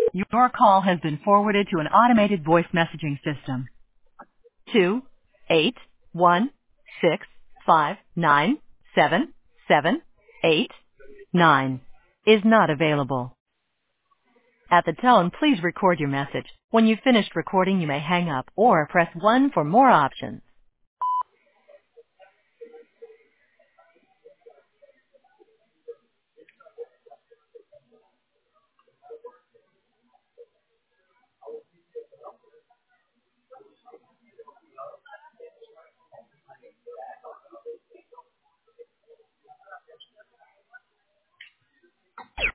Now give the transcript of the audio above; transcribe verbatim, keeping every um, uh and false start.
Your call has been forwarded to an automated voice messaging system. Two eight one six five nine seven seven eight nine is not available. At the tone, please record your message. When you've finished recording, you may hang up or press one for more options.